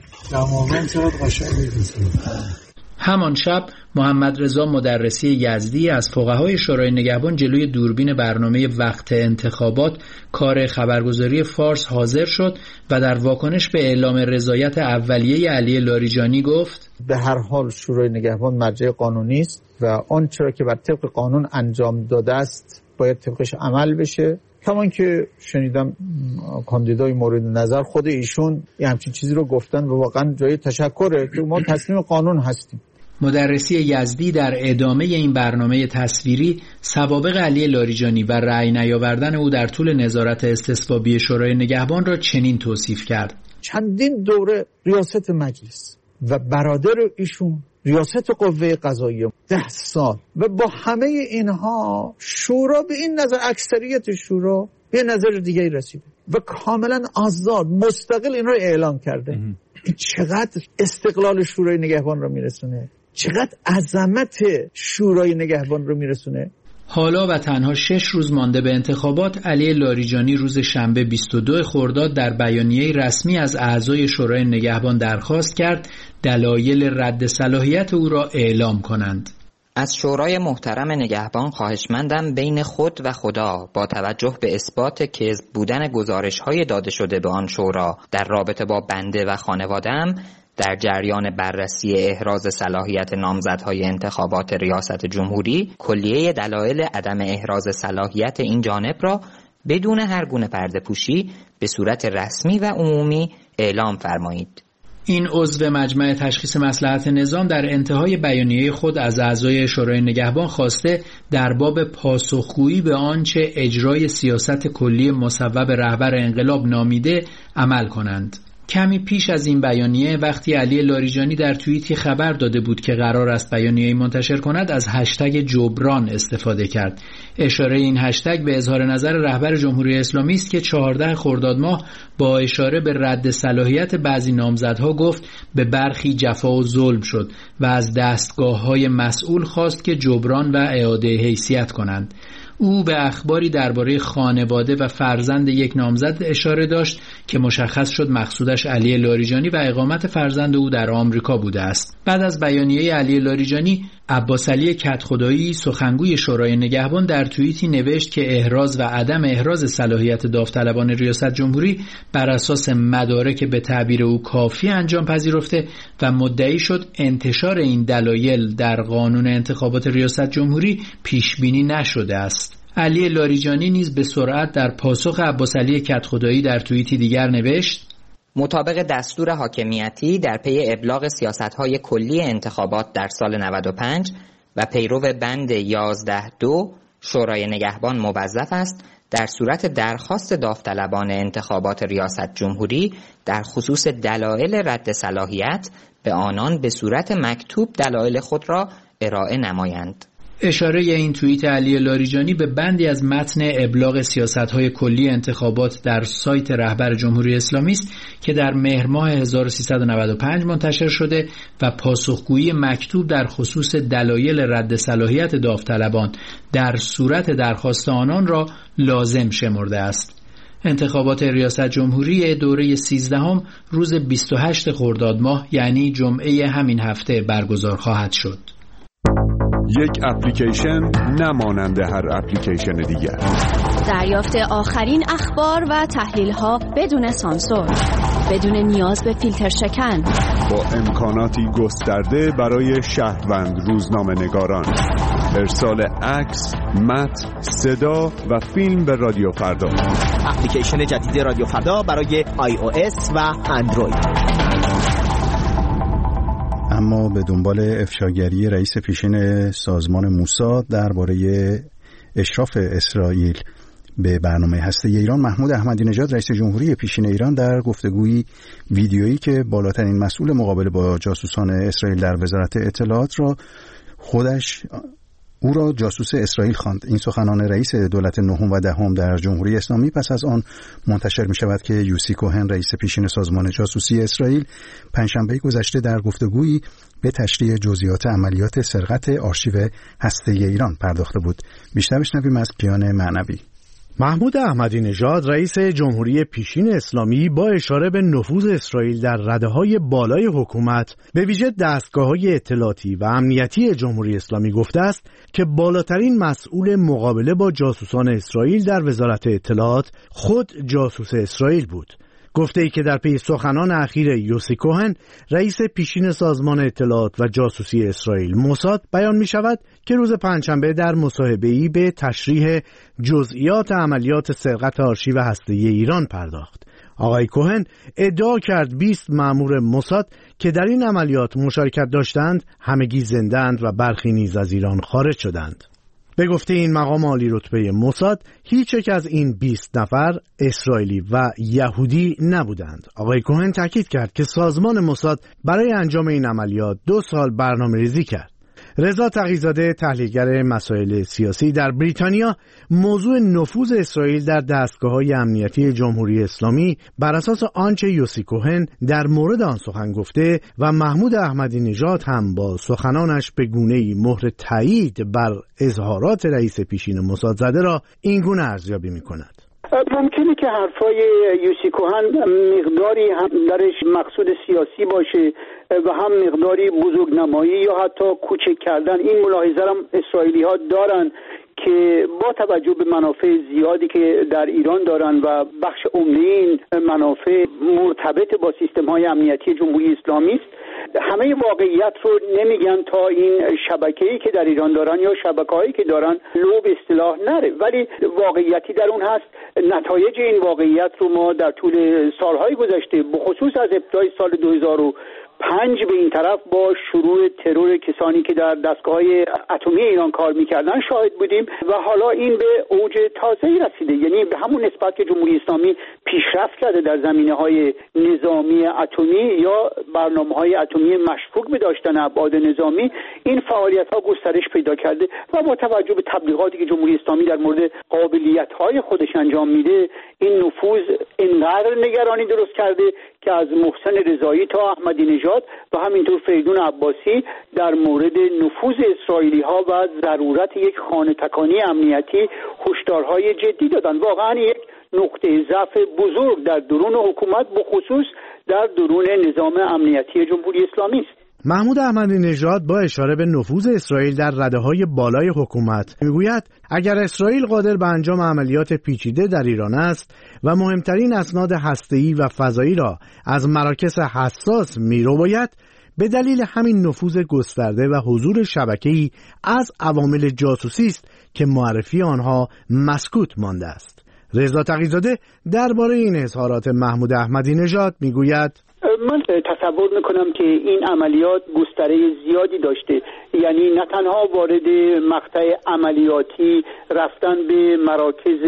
دماوند چقدر قشنگ می‌رسید. همان شب محمد رضا مدرسی یزدی از فقهای شورای نگهبان جلوی دوربین برنامه وقت انتخابات کار خبرگزاری فارس حاضر شد و در واکنش به اعلام رضایت اولیه علی لاریجانی گفت: به هر حال شورای نگهبان مرجع قانونی است و آنچه را که بر طبق قانون انجام داده است باید طبقش عمل بشه. کمان که شنیدم کاندیدای مورد نظر خود ایشون همچین چیزی رو گفتن و واقعا جای تشکره که ما تسلیم قانون هستیم. مدرسی یزدی در ادامه این برنامه تصویری سوابق علی لاریجانی و رأی نیاوردن او در طول نظارت استصوابی شورای نگهبان را چنین توصیف کرد: چندین دوره ریاست مجلس و برادر ایشون ریاست قوه قضاییه 10 سال و با همه اینها شورا به این نظر، اکثریت شورا به نظر دیگه رسیده و کاملا آزاد مستقل این رو اعلام کرده چقدر استقلال شورای نگهبان رو میرسونه، چقدر عظمت شورای نگهبان رو میرسونه. حالا و تنها 6 روز مانده به انتخابات، علی لاریجانی روز شنبه 22 خرداد در بیانیه رسمی از اعضای شورای نگهبان درخواست کرد دلایل رد صلاحیت او را اعلام کنند. از شورای محترم نگهبان خواهشمندم بین خود و خدا با توجه به اثبات کذب بودن گزارش‌های داده شده به آن شورا در رابطه با بنده و خانواده‌ام در جریان بررسی احراز صلاحیت نامزدهای انتخابات ریاست جمهوری، کلیه دلایل عدم احراز صلاحیت این جانب را بدون هر گونه پرده‌پوشی به صورت رسمی و عمومی اعلام فرمایید. این عضو مجمع تشخیص مصلحت نظام در انتهای بیانیه خود از اعضای شورای نگهبان خواسته در باب پاسخگویی به آنچه اجرای سیاست کلی مصوب رهبر انقلاب نامیده عمل کنند. کمی پیش از این بیانیه، وقتی علی لاریجانی در توییتی خبر داده بود که قرار است بیانیه‌ای منتشر کند، از هشتگ جبران استفاده کرد. اشاره این هشتگ به اظهار نظر رهبر جمهوری اسلامی است که 14 خرداد ماه با اشاره به رد صلاحیت بعضی نامزدها گفت به برخی جفا و ظلم شد و از دستگاه‌های مسئول خواست که جبران و اعاده حیثیت کنند. او به اخباری درباره خانواده و فرزند یک نامزد اشاره داشت که مشخص شد مقصودش علی لاریجانی و اقامت فرزند او در آمریکا بوده است. بعد از بیانیه علی لاریجانی، عباس علی کدخدایی سخنگوی شورای نگهبان در توییتی نوشت که احراز و عدم احراز صلاحیت داوطلبان ریاست جمهوری بر اساس مدارک به تعبیر او کافی انجام پذیرفته و مدعی شد انتشار این دلایل در قانون انتخابات ریاست جمهوری پیش بینی نشده است. علی لاریجانی نیز به سرعت در پاسخ عباس علی کدخدایی در توییتی دیگر نوشت: مطابق دستور حاکمیتی در پی ابلاغ سیاست‌های کلی انتخابات در سال 95 و پیرو بند 11(2) شورای نگهبان موظف است در صورت درخواست داوطلبان انتخابات ریاست جمهوری در خصوص دلایل رد صلاحیت به آنان به صورت مکتوب دلایل خود را ارائه نمایند. اشاره این توییت علی لاریجانی به بندی از متن ابلاغ سیاست‌های کلی انتخابات در سایت رهبر جمهوری اسلامی است که در مهر ماه 1395 منتشر شده و پاسخگویی مکتوب در خصوص دلایل رد صلاحیت داوطلبان در صورت درخواست آنان را لازم شمرده است. انتخابات ریاست جمهوری دوره 13 روز 28 خرداد ماه یعنی جمعه همین هفته برگزار خواهد شد. یک اپلیکیشن نمانند هر اپلیکیشن دیگر. دریافت آخرین اخبار و تحلیل‌ها بدون سانسور، بدون نیاز به فیلتر شکن، با امکاناتی گسترده برای شهروند روزنامه‌نگاران. ارسال عکس، متن، صدا و فیلم به رادیو فردا. اپلیکیشن جدید رادیو فردا برای iOS و اندروید. اما به دنبال افشاگری رئیس پیشین سازمان موساد درباره اشراف اسرائیل به برنامه هسته ایران، محمود احمدی نژاد رئیس جمهوری پیشین ایران در گفتگویی ویدیویی که بالاترین مسئول مقابله با جاسوسان اسرائیل در وزارت اطلاعات را او را جاسوس اسرائیل خواند. این سخنان رئیس دولت نهم و دهم در جمهوری اسلامی پس از آن منتشر می شود که یوسی کوهن رئیس پیشین سازمان جاسوسی اسرائیل پنجشنبه گذشته در گفتگویی به تشریح جزئیات عملیات سرقت آرشیو هسته ایران پرداخته بود. بیشتر بشنویم از کیان معنوی. محمود احمدی نژاد رئیس جمهوری پیشین اسلامی با اشاره به نفوذ اسرائیل در رده‌های بالای حکومت، به ویژه دستگاه‌های اطلاعاتی و امنیتی جمهوری اسلامی گفته است که بالاترین مسئول مقابله با جاسوسان اسرائیل در وزارت اطلاعات خود جاسوس اسرائیل بود. گفته‌ای که در پی سخنان اخیر یوسی کوهن رئیس پیشین سازمان اطلاعات و جاسوسی اسرائیل موساد بیان می شود که روز پنجشنبه در مصاحبه‌ای به تشریح جزئیات عملیات سرقت آرشیو هسته ایران پرداخت. آقای کوهن ادعا کرد 20 مأمور موساد که در این عملیات مشارکت داشتند همگی زنده‌اند و برخی نیز از ایران خارج شدند. به گفته این مقام عالی رتبه موساد، هیچ یک از این 20 نفر اسرائیلی و یهودی نبودند. آقای کوهن تاکید کرد که سازمان موساد برای انجام این عملیات 2 سال برنامه‌ریزی کرد. رضا تقی‌زاده، تحلیلگر مسائل سیاسی در بریتانیا، موضوع نفوذ اسرائیل در دستگاه‌های امنیتی جمهوری اسلامی بر اساس آنچه یوسی کوهن در مورد آن سخن گفته و محمود احمدی نژاد هم با سخنانش به گونه‌ای مهر تایید بر اظهارات رئیس پیشین موساد زده را این گونه ارزیابی می‌کند. ممکنه که حرفای یوسی کوهن مقداری هم درش مقصود سیاسی باشه و هم مقداری بزرگنمایی یا حتی کوچک کردن. این ملاحظه هم اسرائیلی ها دارن که با توجه به منافع زیادی که در ایران دارن و بخش عمده این منافع مرتبط با سیستم های امنیتی جمهوری اسلامی است، همه واقعیت رو نمیگن تا این شبکه‌ای که در ایران دارن یا شبکه‌هایی که دارن لو به اصطلاح نره، ولی واقعیتی در اون هست. نتایج این واقعیت رو ما در طول سالهای گذشته بخصوص از ابتدای سال 2005 به این طرف با شروع ترور کسانی که در دستگاه‌های اتمی ایران کار می‌کردن شاهد بودیم و حالا این به اوج تازه‌ای رسیده. یعنی به همون نسبت که جمهوری اسلامی پیشرفت کرده در زمینه‌های نظامی اتمی یا برنامه‌های اتمی مشکوک به داشتن ابعاد نظامی، این فعالیت‌ها گسترش پیدا کرده و با توجه به تبلیغاتی که جمهوری اسلامی در مورد قابلیت‌های خودش انجام میده، این نفوذ اینقدر نگرانی درست کرده که از محسن رضایی تا احمدی نژاد و همینطور فریدون عباسی در مورد نفوذ اسرائیلی ها و ضرورت یک خانه تکانی امنیتی هشدارهای جدی دادن. واقعا یک نقطه ضعف بزرگ در درون حکومت بخصوص در درون نظام امنیتی جمهوری اسلامی است. محمود احمدی نژاد با اشاره به نفوذ اسرائیل در رده‌های بالای حکومت میگوید اگر اسرائیل قادر به انجام عملیات پیچیده در ایران است و مهمترین اسناد هسته‌ای و فضایی را از مراکز حساس می‌رباید، به دلیل همین نفوذ گسترده و حضور شبکه‌ای از عوامل جاسوسی است که معرفی آنها مسکوت مانده است. رضا تقی‌زاده درباره این اظهارات محمود احمدی نژاد میگوید من تصور میکنم که این عملیات گستره زیادی داشته، یعنی نه تنها وارد مقطع عملیاتی رفتن به مراکز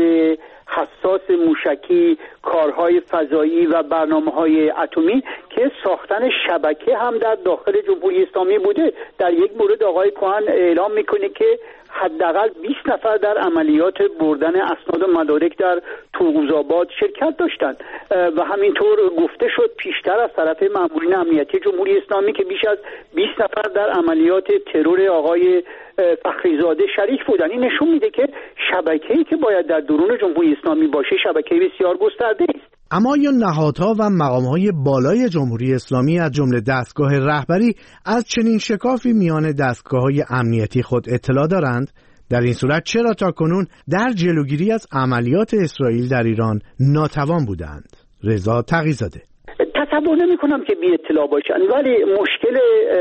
حساس موشکی، کارهای فضایی و برنامه‌های اتمی که ساختن شبکه هم در داخل جمهوری اسلامی بوده. در یک مورد آقای کوهن اعلام میکنه که حداقل 20 نفر در عملیات بردن اسناد و مدارک در توغوزآباد شرکت داشتند و همینطور گفته شد پیشتر از طرف مامورین امنیتی جمهوری اسلامی که بیش از 20 نفر در عملیات ترور آقای فخریزاده شریک بودن. این نشون میده که شبکه‌ای که باید در درون جمهوری اسلامی باشه شبکه بسیار گسترده است. اما یا نهادها و مقامهای بالای جمهوری اسلامی از جمله دستگاه رهبری از چنین شکافی میان دستگاه‌های امنیتی خود اطلاع دارند؟ در این صورت چرا تاکنون در جلوگیری از عملیات اسرائیل در ایران ناتوان بودند؟ رضا تقی‌زاده: تصور نمی کنم که بی اطلاع باشند، ولی مشکل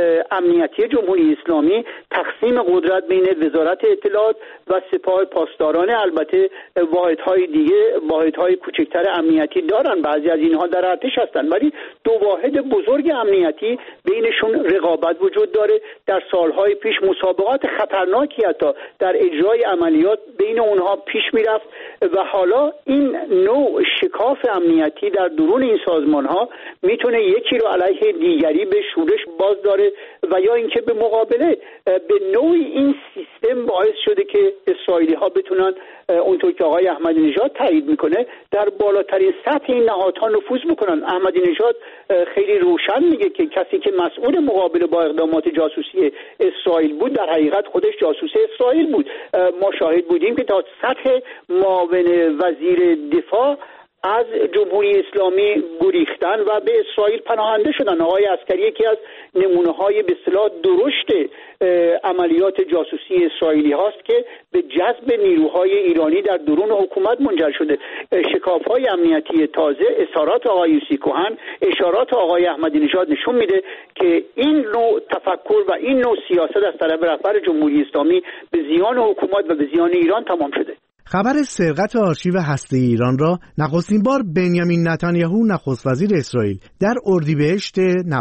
امنیتی جمهوری اسلامی تقسیم قدرت بین وزارت اطلاعات و سپاه پاسداران، البته واحدهای دیگه، واحدهای کوچکتر امنیتی دارن، بعضی از اینها در ارتش هستند، ولی دو واحد بزرگ امنیتی بینشون رقابت وجود داره. در سالهای پیش مسابقات خطرناکی حتی در اجرای عملیات بین اونها پیش میرفت و حالا این نوع شکاف امنیتی در درون این سازمانها میتونه یکی رو علیه دیگری به شورش باز داره و یا اینکه به مقابله به نوعی این سیستم باعث شده که اسرائیلی ها بتونن اونطور که آقای احمدی نژاد تایید میکنه در بالاترین سطح این نهادها نفوذ بکنن. احمدی نژاد خیلی روشن میگه که کسی که مسئول مقابله با اقدامات جاسوسی اسرائیل بود در حقیقت خودش جاسوس اسرائیل بود. ما شاهد بودیم که تا سطح معاون وزیر دفاع از جمهوری اسلامی گریختن و به اسرائیل پناهنده شدن. آقای عسکری یکی از نمونه‌های به اصطلاح درشت عملیات جاسوسی اسرائیلی هاست که به جذب نیروهای ایرانی در درون حکومت منجر شده. شکاف‌های امنیتی تازه، اظهارات آقای یوسی کوهن، اشارات آقای احمدی نژاد نشون میده که این نوع تفکر و این نوع سیاست از طرف رهبر جمهوری اسلامی به زیان حکومت و به زیان ایران تمام شده. خبر سرقت آرشیو هسته‌ای ایران را نخستین بار بنیامین نتانیاهو نخست وزیر اسرائیل در اردیبهشت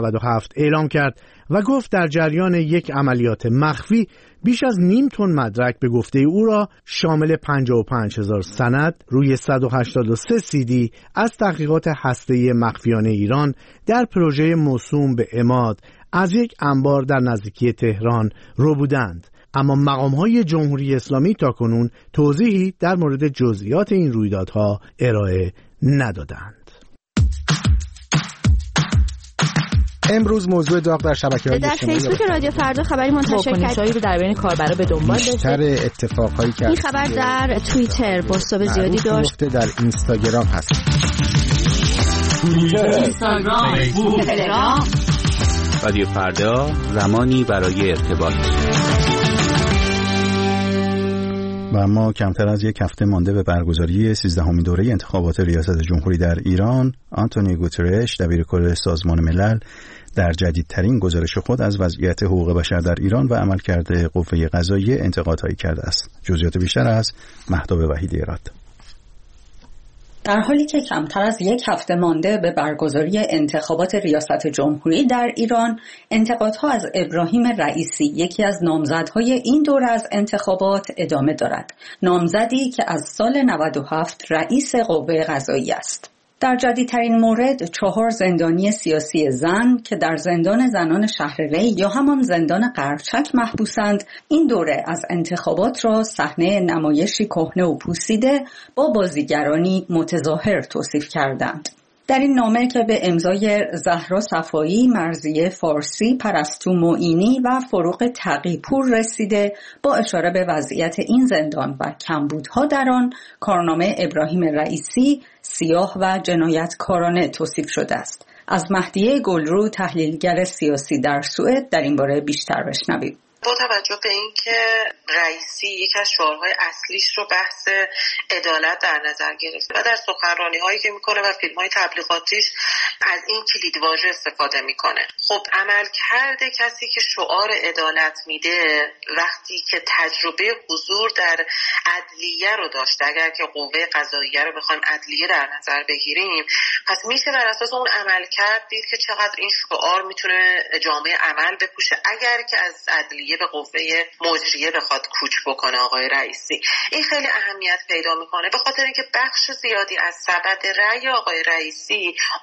97 اعلام کرد و گفت در جریان یک عملیات مخفی بیش از نیم تن مدرک به گفته او را شامل 55,000 سند روی 183 CD از تحقیقات هسته‌ای مخفیانه ایران در پروژه موسوم به عماد از یک انبار در نزدیکی تهران ربودند، اما مقام‌های جمهوری اسلامی تاکنون توضیحی در مورد جزئیات این رویدادها ارائه ندادند. امروز موضوع داغ در شبکه‌های در فیسبوک رادیو فردا خبری منتشر کرد رو در بین کاربرا به دنبال داشته. بیشتر اتفاقایی که این خبر در توییتر بازتاب زیادی داشت. در اینستاگرام هست. اینستاگرام، تلگرام. رادیو فردا، زمانی برای ارتباط. و اما کمتر از یک هفته مانده به برگزاری 13مین دوره انتخابات ریاست جمهوری در ایران، آنتونیو گوترش دبیرکل سازمان ملل در جدیدترین گزارش خود از وضعیت حقوق بشر در ایران و عملکرد قوه قضاییه انتقادهایی کرده است. جزئیات بیشتر از مهتاب وحیدی اراد. در حالی که کمتر از یک هفته مانده به برگزاری انتخابات ریاست جمهوری در ایران، انتقادها از ابراهیم رئیسی، یکی از نامزدهای این دوره از انتخابات، ادامه دارد. نامزدی که از سال 97 رئیس قوه قضاییه است. در جدیدترین مورد 4 زندانی سیاسی زن که در زندان زنان شهر ری یا همان زندان قرچک محبوسند، این دوره از انتخابات را صحنه نمایشی کهنه و پوسیده با بازیگرانی متظاهر توصیف کردند. در این نامه که به امضای زهرا صفایی، مرضیه فارسی، پرستو معینی و فروغ تقی‌پور رسیده، با اشاره به وضعیت این زندان و کمبودها در آن، کارنامه ابراهیم رئیسی سیاه و جنایتکارانه توصیف شده است. از مهدیه گلرو، تحلیلگر سیاسی در سوئد، در این باره بیشتر بشنویم. با توجه به اینکه رئیسی یکی از شعارهای اصلیش رو بحث عدالت در نظر گرفته و در سخنرانی‌هایی که میکنه و فیلم‌های تبلیغاتیش از این کلیدواژه استفاده میکنه، خب عملکرد کسی که شعار عدالت میده وقتی که تجربه حضور در عدلیه رو داشته، اگر که قوه قضاییه رو بخوایم عدلیه در نظر بگیریم، پس میشه بر اساس اون عملکرد دید که چقدر این شعار میتونه جامعه عمل بپوشه اگر که از عدلیه به قوه مجریه بخواد کوچ بکنه آقای رئیسی. این خیلی اهمیت پیدا میکنه به خاطر اینکه بخش زیادی از سبد رأی آقای رئیسی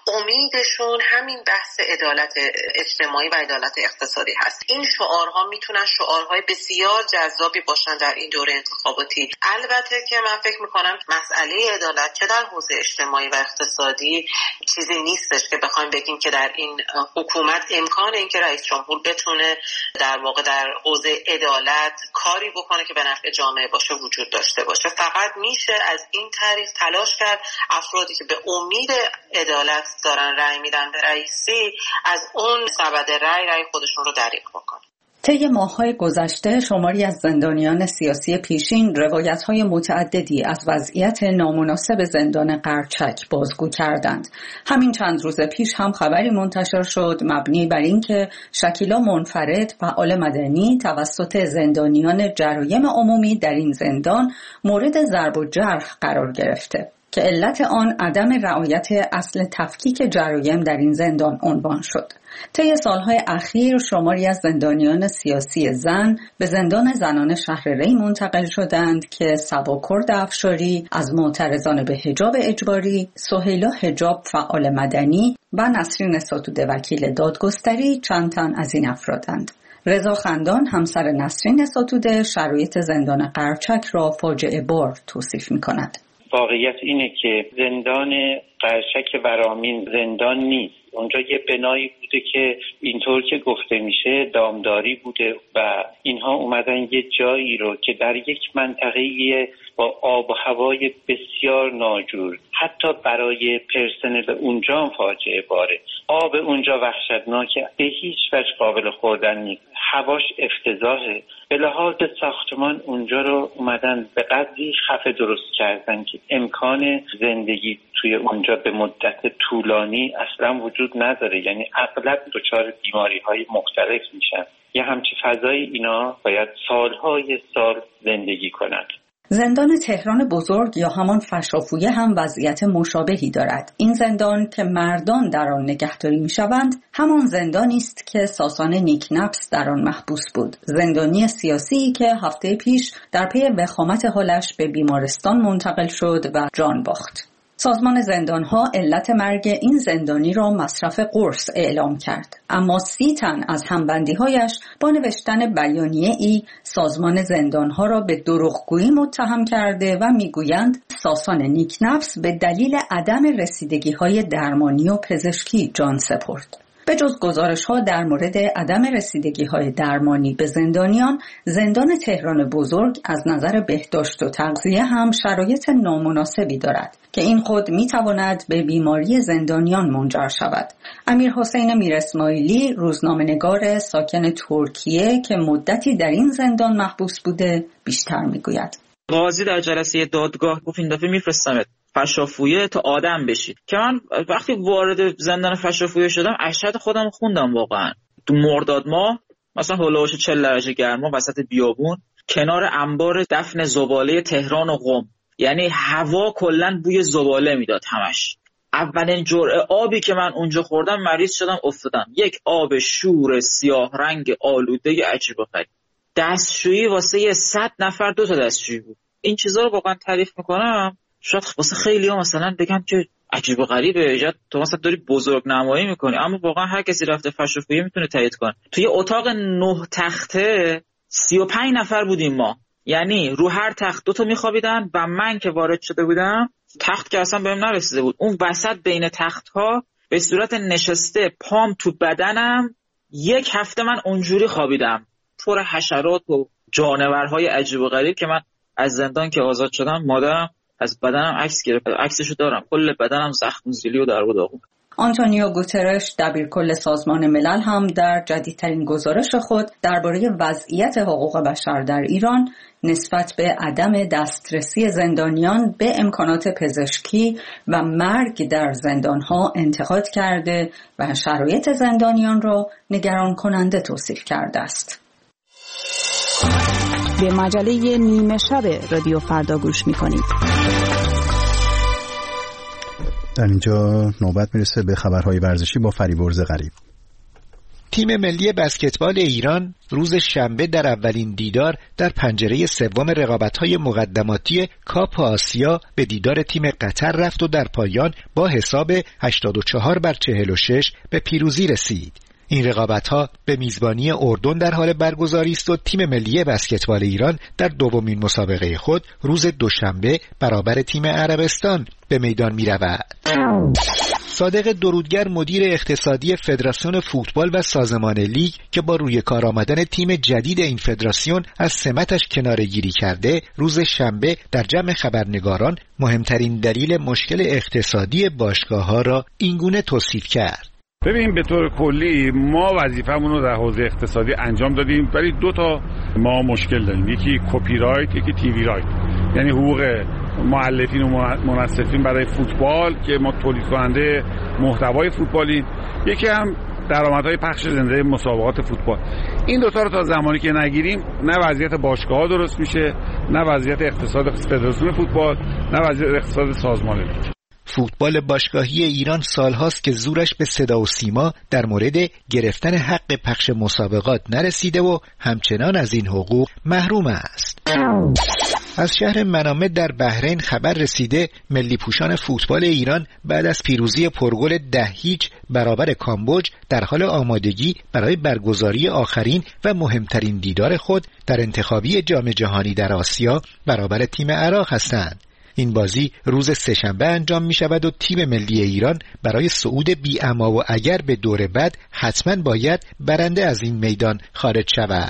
امیدشون همین بحث عدالت اجتماعی و عدالت اقتصادی هست. این شعارها میتونن شعارهای بسیار جذابی باشن در این دوره انتخاباتی. البته که من فکر میکنم مسئله عدالت چه در حوزه اجتماعی و اقتصادی چیزی نیستش که بخوایم بگیم که در این حکومت امکان اینکه رئیس جمهور بتونه در واقع در حوزه عدالت کاری بکنه که به نفع جامعه باشه وجود داشته باشه. فقط میشه از این طریق تلاش کرد افرادی که به امید عدالت دارن رأی میدن به رئیسی از اون سبد رأی خودشون رو دریغ بکنن. طی ماه‌های گذشته شماری از زندانیان سیاسی پیشین روایت‌های متعددی از وضعیت نامناسب زندان قرچک بازگو کردند. همین چند روز پیش هم خبری منتشر شد مبنی بر اینکه شکیلا منفرد، فعال مدنی، توسط زندانیان جرایم عمومی در این زندان مورد ضرب و جرح قرار گرفته که علت آن عدم رعایت اصل تفکیک جرایم در این زندان عنوان شد. طی سالهای اخیر شماری از زندانیان سیاسی زن به زندان زنان شهر ری منتقل شدند که صبا کرد افشاری از معترضان به حجاب اجباری، سهیلا حجاب فعال مدنی و نسرین ستوده وکیل دادگستری چند تن از این افرادند. رضا خندان همسر نسرین ستوده شرایط زندان قرچک را فاجعه بار توصیف می‌کند. واقعیت اینه که زندان قرچک ورامین زندان نیست. اونجا یه بنایی بوده که اینطور که گفته میشه دامداری بوده و اینها اومدن یه جایی رو که در یک منطقه با آب و هوای بسیار ناجور، حتی برای پرسنل اونجا هم فاجعه باره. آب اونجا وحشتناکه، به هیچ وجه قابل خوردن نیست، هواش افتضاحه. به لحاظ ساختمان اونجا رو اومدن به قدری خفه درست کردن که امکان زندگی توی اونجا به مدت طولانی اصلا وجود نداره، یعنی اغلب دچار بیماری‌های مختلف میشن. یه همچی فضای اینا باید سالهای سال زندگی کنند. زندان تهران بزرگ یا همان فشافویه هم وضعیت مشابهی دارد. این زندان که مردان در آن نگهداری می‌شوند، همان زندانی است که ساسان نیکنفس در آن محبوس بود. زندانی سیاسی که هفته پیش در پی وخامت حالش به بیمارستان منتقل شد و جان باخت. سازمان زندانها علت مرگ این زندانی را مصرف قرص اعلام کرد، اما 30 تن از همبندی‌هایش با نوشتن بیانیه‌ای سازمان زندانها را به دروغگویی متهم کرده و میگویند ساسان نیکنفس به دلیل عدم رسیدگی‌های درمانی و پزشکی جان سپرد. به جز گزارش‌ها در مورد عدم رسیدگی‌های درمانی به زندانیان، زندان تهران بزرگ از نظر بهداشت و تغذیه هم شرایط نامناسبی دارد که این خود می‌تواند به بیماری زندانیان منجر شود. امیرحسین میراسماعیلی، روزنامه‌نگار ساکن ترکیه که مدتی در این زندان محبوس بوده، بیشتر می‌گوید. قاضی در جلسه دادگاه گفت این دفعه می‌فرستمت فشافویه تا آدم بشی، که من وقتی وارد زندان فشافویه شدم اشهد خودم خوندم. واقعا تو مرداد ماه مثلا هولوش 40 درجه گرما وسط بیابون کنار انبار دفن زباله تهران و قم، یعنی هوا کلا بوی زباله میداد همش. اولین جرعه آبی که من اونجا خوردم مریض شدم افتادم. یک آب شور سیاه رنگ آلوده عجیب و غریب. دستشویی واسه 100 نفر 2 تا دستشویی بود. این چیزا رو واقعا تعریف میکنم شاید واسه خیلی‌ها مثلا بگم که عجیب و غریبه، یا تو مثلا داری بزرگ نمایی میکنی، اما واقعا هر کسی رفته فشافویی میتونه تایید کنه. توی اتاق 9 تخته 35 نفر بودیم ما، یعنی رو هر تخت 2 تا میخوابیدن و من که وارد شده بودم تخت که اصلا بهم نرسیده بود، اون وسط بین تخت‌ها به صورت نشسته پام تو بدنم 1 هفته من اونجوری خوابیدم، پر حشرات و جانورهای عجیب و غریب که من از زندان که آزاد شدم مادرم از بدنم عکس گرفت، عکسشو دارم، کل بدنم زخم زیلی و درد و داغون. آنتونیو گوترش دبیرکل سازمان ملل هم در جدیدترین گزارش خود درباره وضعیت حقوق بشر در ایران نسبت به عدم دسترسی زندانیان به امکانات پزشکی و مرگ در زندانها انتقاد کرده و شرایط زندانیان را نگران کننده توصیف کرده است. به مجله نیمه شب رادیو فردا گوش می‌کنید. در اینجا نوبت میرسه به خبرهای ورزشی با فریبرز غریب. تیم ملی بسکتبال ایران روز شنبه در اولین دیدار در پنجره سوم رقابت‌های مقدماتی کاپ آسیا به دیدار تیم قطر رفت و در پایان با حساب 84-46 به پیروزی رسید. این رقابت‌ها به میزبانی اردن در حال برگزاری است و تیم ملی بسکتبال ایران در دومین مسابقه خود روز دوشنبه برابر تیم عربستان به میدان می‌رود. صادق درودگر مدیر اقتصادی فدراسیون فوتبال و سازمان لیگ که با روی کار آمدن تیم جدید این فدراسیون از سمتش کناره‌گیری کرده، روز شنبه در جمع خبرنگاران مهمترین دلیل مشکل اقتصادی باشگاه‌ها را اینگونه توصیف کرد. ببین به طور کلی ما وظیفمون رو در حوزه اقتصادی انجام دادیم، ولی 2 تا ما مشکل داریم، یکی کپی رایت، یکی تیوی رایت، یعنی حقوق مؤلفین و منصفین برای فوتبال که ما تولید کننده محتوای فوتبالی، یکی هم درآمدهای پخش زنده مسابقات فوتبال. این 2 تا رو تا زمانی که نگیریم نه وضعیت باشگاه‌ها درست میشه، نه وضعیت اقتصاد فدراسیون فوتبال، نه وضعیت اقتصاد سازمان لیگ. فوتبال باشگاهی ایران سالهاست که زورش به صدا و سیما در مورد گرفتن حق پخش مسابقات نرسیده و همچنان از این حقوق محروم است. از شهر منامه در بحرین خبر رسیده ملی پوشان فوتبال ایران بعد از پیروزی پرگل 10-0 برابر کامبوج در حال آمادگی برای برگزاری آخرین و مهمترین دیدار خود در انتخابی جام جهانی در آسیا برابر تیم عراق هستند. این بازی روز سه‌شنبه انجام می شود و تیم ملی ایران برای صعود بی اما و اگر به دور بعد حتما باید برنده از این میدان خارج شود.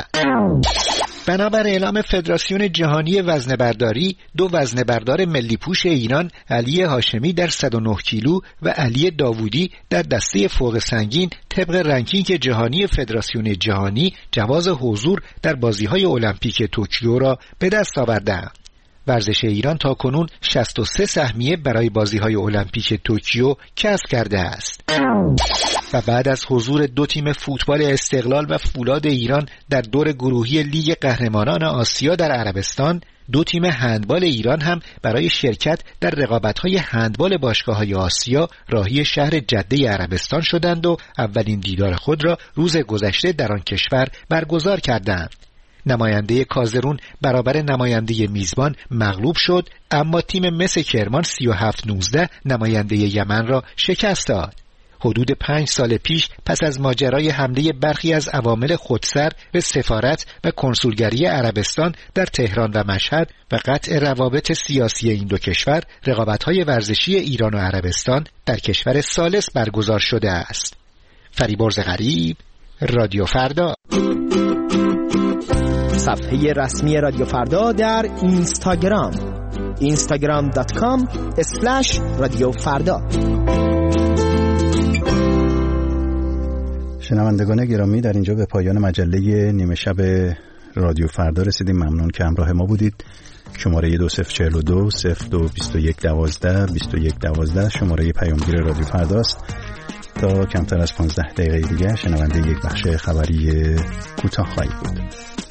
بنابر اعلام فدراسیون جهانی وزنه‌برداری، 2 وزنه‌بردار ملی پوش ایران، علی هاشمی در 109 کیلو و علی داوودی در دسته فوق سنگین طبق رنکینگ جهانی فدراسیون جهانی جواز حضور در بازی‌های المپیک توکیو را به دست آوردند. ورزش ایران تاکنون 63 سهمیه برای بازی‌های المپیک توکیو کسب کرده است. و بعد از حضور 2 تیم فوتبال استقلال و فولاد ایران در دور گروهی لیگ قهرمانان آسیا در عربستان، 2 تیم هندبال ایران هم برای شرکت در رقابت‌های هندبال باشگاه‌های آسیا راهی شهر جده عربستان شدند و اولین دیدار خود را روز گذشته در آن کشور برگزار کردند. نماینده کازرون برابر نماینده میزبان مغلوب شد، اما تیم مس کرمان 37-19 نماینده یمن را شکست داد. حدود 5 سال پیش پس از ماجرای حمله برخی از عوامل خودسر به سفارت و کنسولگری عربستان در تهران و مشهد و قطع روابط سیاسی این دو کشور، رقابت‌های ورزشی ایران و عربستان در کشور ثالث برگزار شده است. فریبرز غریب، رادیو فردا. صفحه رسمی رادیو فردا در اینستاگرام instagram.com/رادیوفردا. شنوندگان گرامی، در اینجا به پایان مجله نیمه شب رادیو فردا رسیدیم. ممنون که همراه ما بودید. شماره 2042 02 21 12 21 12 شماره پیامگیر رادیو فرداست. تا کمتر از 15 دقیقه دیگر شنونده یک بخش خبری کوتاه خواهید بود.